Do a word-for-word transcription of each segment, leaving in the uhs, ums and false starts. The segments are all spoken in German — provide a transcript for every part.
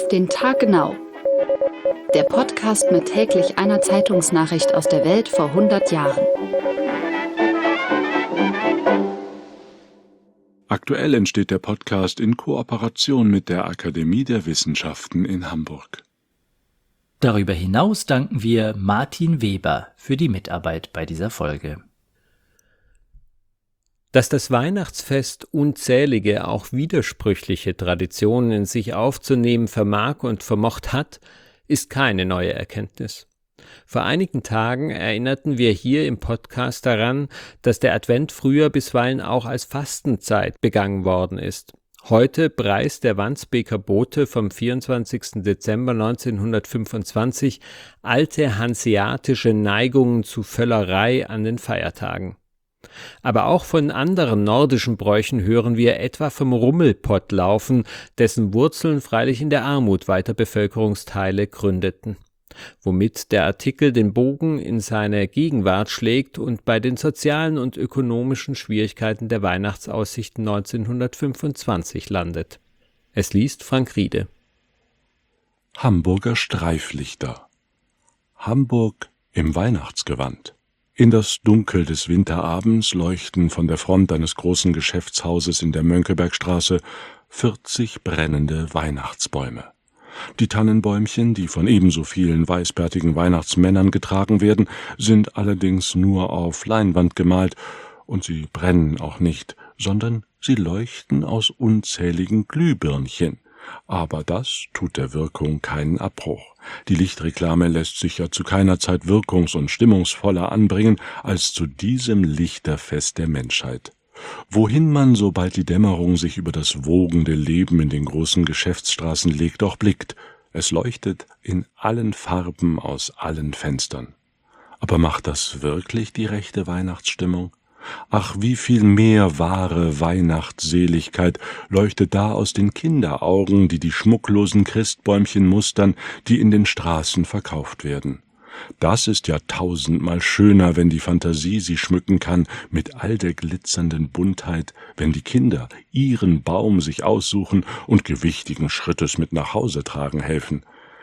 den Tag genau. Der Podcast mit täglich einer Zeitungsnachricht aus der Welt vor hundert Jahren. Aktuell entsteht der Podcast in Kooperation mit der Akademie der Wissenschaften in Hamburg. Darüber hinaus danken wir Martin Weber für die Mitarbeit bei dieser Folge. Dass das Weihnachtsfest unzählige, auch widersprüchliche Traditionen in sich aufzunehmen vermag und vermocht hat, ist keine neue Erkenntnis. Vor einigen Tagen erinnerten wir hier im Podcast daran, dass der Advent früher bisweilen auch als Fastenzeit begangen worden ist. Heute preist der Wandsbeker Bote vom vierundzwanzigsten Dezember neunzehnhundertfünfundzwanzig alte hanseatische Neigungen zu Völlerei an den Feiertagen. Aber auch von anderen nordischen Bräuchen hören wir etwa vom Rummelpottlaufen, dessen Wurzeln freilich in der Armut weiter Bevölkerungsteile gründeten. Womit der Artikel den Bogen in seine Gegenwart schlägt und bei den sozialen und ökonomischen Schwierigkeiten der Weihnachtsaussichten neunzehnhundertfünfundzwanzig landet. Es liest Frank Riede. Hamburger Streiflichter. Hamburg im Weihnachtsgewand. In das Dunkel des Winterabends leuchten von der Front eines großen Geschäftshauses in der Mönckebergstraße vierzig brennende Weihnachtsbäume. Die Tannenbäumchen, die von ebenso vielen weißbärtigen Weihnachtsmännern getragen werden, sind allerdings nur auf Leinwand gemalt, und sie brennen auch nicht, sondern sie leuchten aus unzähligen Glühbirnchen. Aber das tut der Wirkung keinen Abbruch. Die Lichtreklame lässt sich ja zu keiner Zeit wirkungs- und stimmungsvoller anbringen als zu diesem Lichterfest der Menschheit. Wohin man, sobald die Dämmerung sich über das wogende Leben in den großen Geschäftsstraßen legt, auch blickt, es leuchtet in allen Farben aus allen Fenstern. Aber macht das wirklich die rechte Weihnachtsstimmung? Ach, wie viel mehr wahre Weihnachtsseligkeit leuchtet da aus den Kinderaugen, die die schmucklosen Christbäumchen mustern, die in den Straßen verkauft werden. Das ist ja tausendmal schöner, wenn die Fantasie sie schmücken kann mit all der glitzernden Buntheit, wenn die Kinder ihren Baum sich aussuchen und gewichtigen Schrittes mit nach Hause tragen helfen.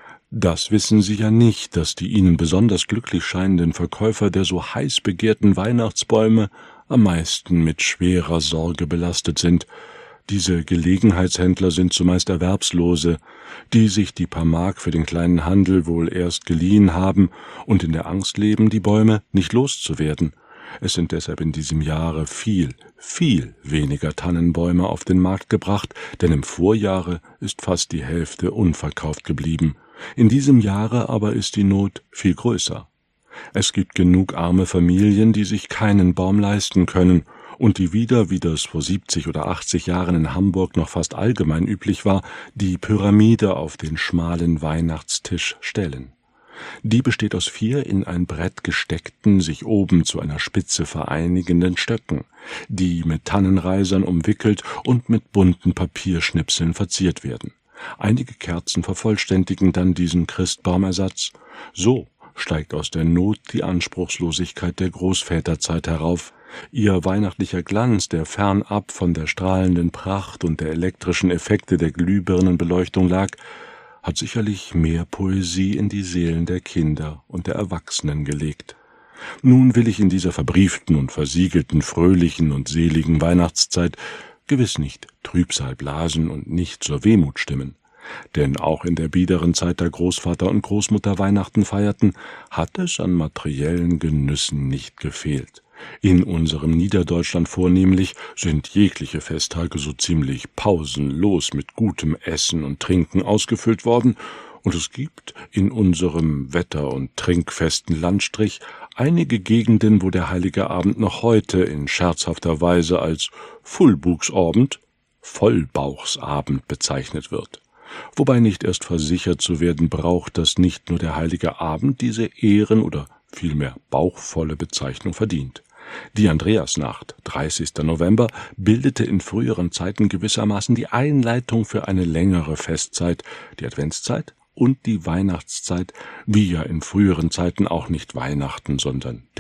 Das wissen sie ja nicht, dass die ihnen besonders glücklich scheinenden Verkäufer der so heiß begehrten Weihnachtsbäume am meisten mit schwerer Sorge belastet sind. Diese Gelegenheitshändler sind zumeist Erwerbslose, die sich die paar Mark für den kleinen Handel wohl erst geliehen haben und in der Angst leben, die Bäume nicht loszuwerden. Es sind deshalb in diesem Jahre viel, viel weniger Tannenbäume auf den Markt gebracht, denn im Vorjahre ist fast die Hälfte unverkauft geblieben. In diesem Jahre aber ist die Not viel größer. Es gibt genug arme Familien, die sich keinen Baum leisten können und die wieder, wie das vor siebzig oder achtzig Jahren in Hamburg noch fast allgemein üblich war, die Pyramide auf den schmalen Weihnachtstisch stellen. Die besteht aus vier in ein Brett gesteckten, sich oben zu einer Spitze vereinigenden Stöcken, die mit Tannenreisern umwickelt und mit bunten Papierschnipseln verziert werden. Einige Kerzen vervollständigen dann diesen Christbaumersatz. So steigt aus der Not die Anspruchslosigkeit der Großväterzeit herauf. Ihr weihnachtlicher Glanz, der fernab von der strahlenden Pracht und der elektrischen Effekte der Glühbirnenbeleuchtung lag, hat sicherlich mehr Poesie in die Seelen der Kinder und der Erwachsenen gelegt. Nun will ich in dieser verbrieften und versiegelten, fröhlichen und seligen Weihnachtszeit gewiss nicht Trübsal blasen und nicht zur Wehmut stimmen. Denn auch in der biederen Zeit, da Großvater und Großmutter Weihnachten feierten, hat es an materiellen Genüssen nicht gefehlt. In unserem Niederdeutschland vornehmlich sind jegliche Festtage so ziemlich pausenlos mit gutem Essen und Trinken ausgefüllt worden, und es gibt in unserem wetter- und trinkfesten Landstrich einige Gegenden, wo der heilige Abend noch heute in scherzhafter Weise als Fullbuchsabend, Vollbauchsabend bezeichnet wird. Wobei nicht erst versichert zu werden braucht, dass nicht nur der heilige Abend diese ehren- oder vielmehr bauchvolle Bezeichnung verdient. Die Andreasnacht, dreißigster November, bildete in früheren Zeiten gewissermaßen die Einleitung für eine längere Festzeit, die Adventszeit und die Weihnachtszeit, wie ja in früheren Zeiten auch nicht Weihnachten, sondern der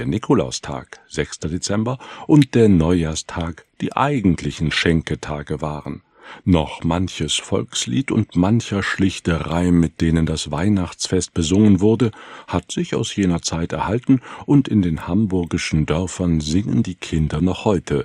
Nikolaustag, sechster Dezember, und der Neujahrstag die eigentlichen Schenketage waren. Noch manches Volkslied und mancher schlichte Reim, mit denen das Weihnachtsfest besungen wurde, hat sich aus jener Zeit erhalten, und in den hamburgischen Dörfern singen die Kinder noch heute.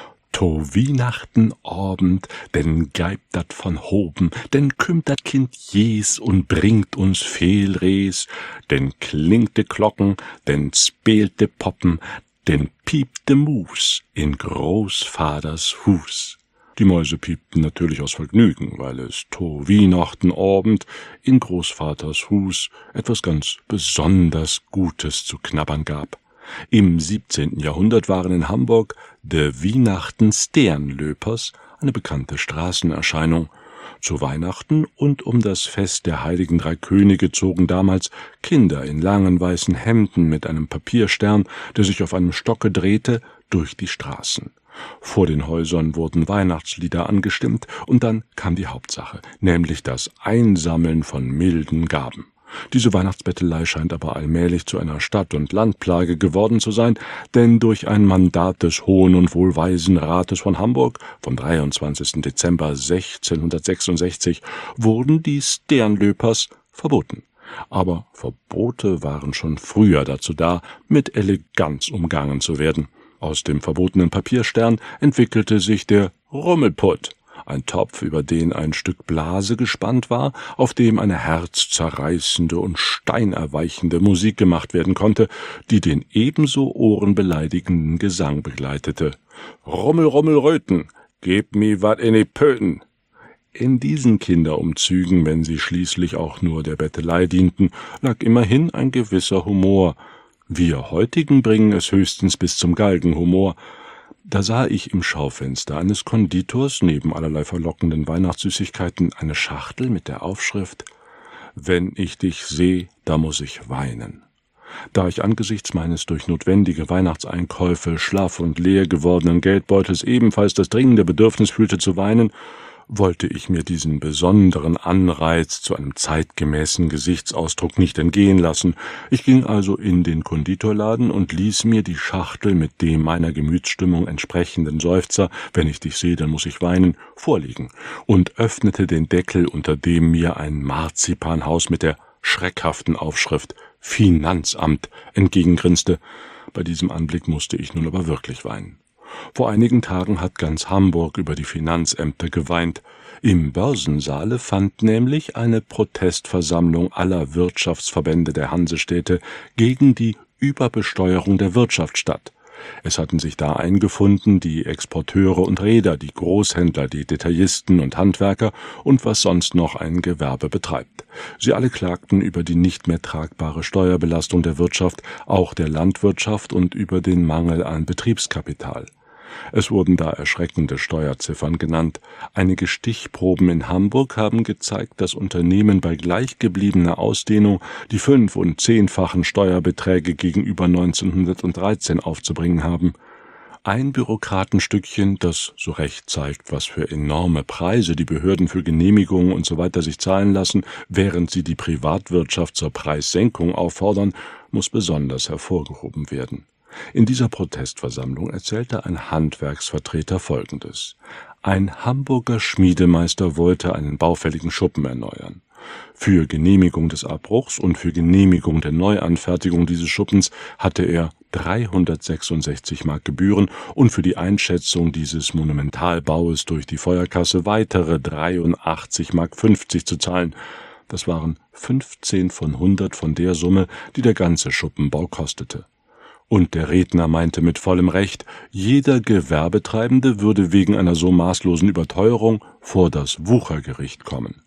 To Weihnachten Abend, denn geibt dat von hoben, denn kümmt dat Kind jes und bringt uns viel Res, denn klingt de Glocken, denn spielt de Poppen, denn piept de Mus in Großvaters Hus. Die Mäuse piepten natürlich aus Vergnügen, weil es to Weihnachten Abend in Großvaters Hus etwas ganz besonders Gutes zu knabbern gab. Im siebzehnten Jahrhundert waren in Hamburg de Weihnachten Sternlöpers eine bekannte Straßenerscheinung. Zu Weihnachten und um das Fest der heiligen drei Könige zogen damals Kinder in langen weißen Hemden mit einem Papierstern, der sich auf einem Stocke drehte, durch die Straßen. Vor den Häusern wurden Weihnachtslieder angestimmt, und dann kam die Hauptsache, nämlich das Einsammeln von milden Gaben. Diese Weihnachtsbettelei scheint aber allmählich zu einer Stadt- und Landplage geworden zu sein, denn durch ein Mandat des Hohen und Wohlweisen Rates von Hamburg vom dreiundzwanzigsten Dezember sechzehnhundertsechsundsechzig wurden die Sternlöpers verboten. Aber Verbote waren schon früher dazu da, mit Eleganz umgangen zu werden. Aus dem verbotenen Papierstern entwickelte sich der Rummelpott, ein Topf, über den ein Stück Blase gespannt war, auf dem eine herzzerreißende und steinerweichende Musik gemacht werden konnte, die den ebenso ohrenbeleidigenden Gesang begleitete. »Rummel, Rummel, Röten, geb mi wat in die Pöten!« In diesen Kinderumzügen, wenn sie schließlich auch nur der Bettelei dienten, lag immerhin ein gewisser Humor. Wir heutigen bringen es höchstens bis zum Galgenhumor. Da sah ich im Schaufenster eines Konditors neben allerlei verlockenden Weihnachtssüßigkeiten eine Schachtel mit der Aufschrift »Wenn ich dich seh, da muss ich weinen«. Da ich angesichts meines durch notwendige Weihnachtseinkäufe schlaff und leer gewordenen Geldbeutels ebenfalls das dringende Bedürfnis fühlte zu weinen, wollte ich mir diesen besonderen Anreiz zu einem zeitgemäßen Gesichtsausdruck nicht entgehen lassen. Ich ging also in den Konditorladen und ließ mir die Schachtel mit dem meiner Gemütsstimmung entsprechenden Seufzer »Wenn ich dich sehe, dann muss ich weinen« vorlegen und öffnete den Deckel, unter dem mir ein Marzipanhaus mit der schreckhaften Aufschrift »Finanzamt« entgegengrinste. Bei diesem Anblick musste ich nun aber wirklich weinen. Vor einigen Tagen hat ganz Hamburg über die Finanzämter geweint. Im Börsensaale fand nämlich eine Protestversammlung aller Wirtschaftsverbände der Hansestädte gegen die Überbesteuerung der Wirtschaft statt. Es hatten sich da eingefunden die Exporteure und Reeder, die Großhändler, die Detaillisten und Handwerker und was sonst noch ein Gewerbe betreibt. Sie alle klagten über die nicht mehr tragbare Steuerbelastung der Wirtschaft, auch der Landwirtschaft, und über den Mangel an Betriebskapital. Es wurden da erschreckende Steuerziffern genannt. Einige Stichproben in Hamburg haben gezeigt, dass Unternehmen bei gleichgebliebener Ausdehnung die fünf- und zehnfachen Steuerbeträge gegenüber neunzehnhundertdreizehn aufzubringen haben. Ein Bürokratenstückchen, das so recht zeigt, was für enorme Preise die Behörden für Genehmigungen und so weiter sich zahlen lassen, während sie die Privatwirtschaft zur Preissenkung auffordern, muss besonders hervorgehoben werden. In dieser Protestversammlung erzählte ein Handwerksvertreter Folgendes. Ein Hamburger Schmiedemeister wollte einen baufälligen Schuppen erneuern. Für Genehmigung des Abbruchs und für Genehmigung der Neuanfertigung dieses Schuppens hatte er dreihundertsechsundsechzig Mark Gebühren und für die Einschätzung dieses Monumentalbaues durch die Feuerkasse weitere dreiundachtzig Mark fünfzig zu zahlen. Das waren fünfzehn von hundert von der Summe, die der ganze Schuppenbau kostete. Und der Redner meinte mit vollem Recht, jeder Gewerbetreibende würde wegen einer so maßlosen Überteuerung vor das Wuchergericht kommen.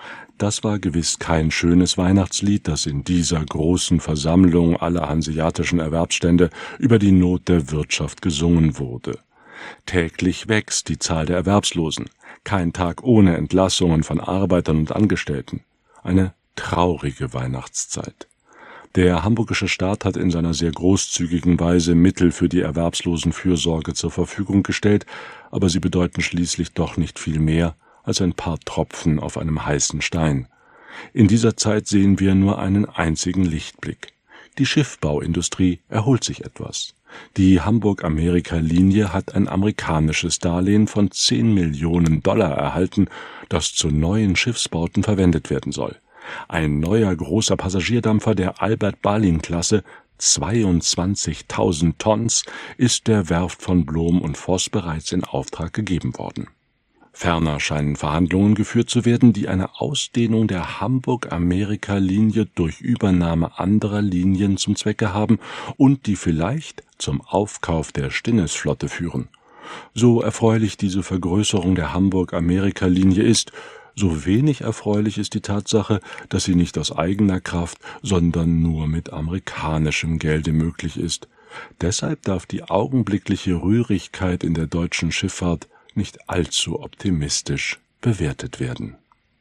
Das war gewiss kein schönes Weihnachtslied, das in dieser großen Versammlung aller hanseatischen Erwerbsstände über die Not der Wirtschaft gesungen wurde. Täglich wächst die Zahl der Erwerbslosen, kein Tag ohne Entlassungen von Arbeitern und Angestellten. Eine traurige Weihnachtszeit. Der hamburgische Staat hat in seiner sehr großzügigen Weise Mittel für die Erwerbslosenfürsorge zur Verfügung gestellt, aber sie bedeuten schließlich doch nicht viel mehr als ein paar Tropfen auf einem heißen Stein. In dieser Zeit sehen wir nur einen einzigen Lichtblick. Die Schiffbauindustrie erholt sich etwas. Die Hamburg-Amerika-Linie hat ein amerikanisches Darlehen von zehn Millionen Dollar erhalten, das zu neuen Schiffsbauten verwendet werden soll. Ein neuer großer Passagierdampfer der Albert-Balin-Klasse, zweiundzwanzigtausend Tons, ist der Werft von Blohm und Voss bereits in Auftrag gegeben worden. Ferner scheinen Verhandlungen geführt zu werden, die eine Ausdehnung der Hamburg-Amerika-Linie durch Übernahme anderer Linien zum Zwecke haben und die vielleicht zum Aufkauf der Stinnes-Flotte führen. So erfreulich diese Vergrößerung der Hamburg-Amerika-Linie ist, so wenig erfreulich ist die Tatsache, dass sie nicht aus eigener Kraft, sondern nur mit amerikanischem Gelde möglich ist. Deshalb darf die augenblickliche Rührigkeit in der deutschen Schifffahrt nicht allzu optimistisch bewertet werden.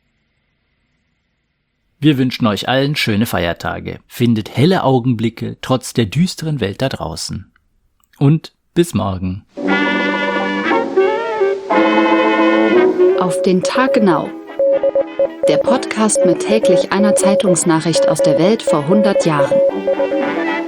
Wir wünschen euch allen schöne Feiertage. Findet helle Augenblicke trotz der düsteren Welt da draußen. Und bis morgen. Auf den Tag genau. Der Podcast mit täglich einer Zeitungsnachricht aus der Welt vor hundert Jahren.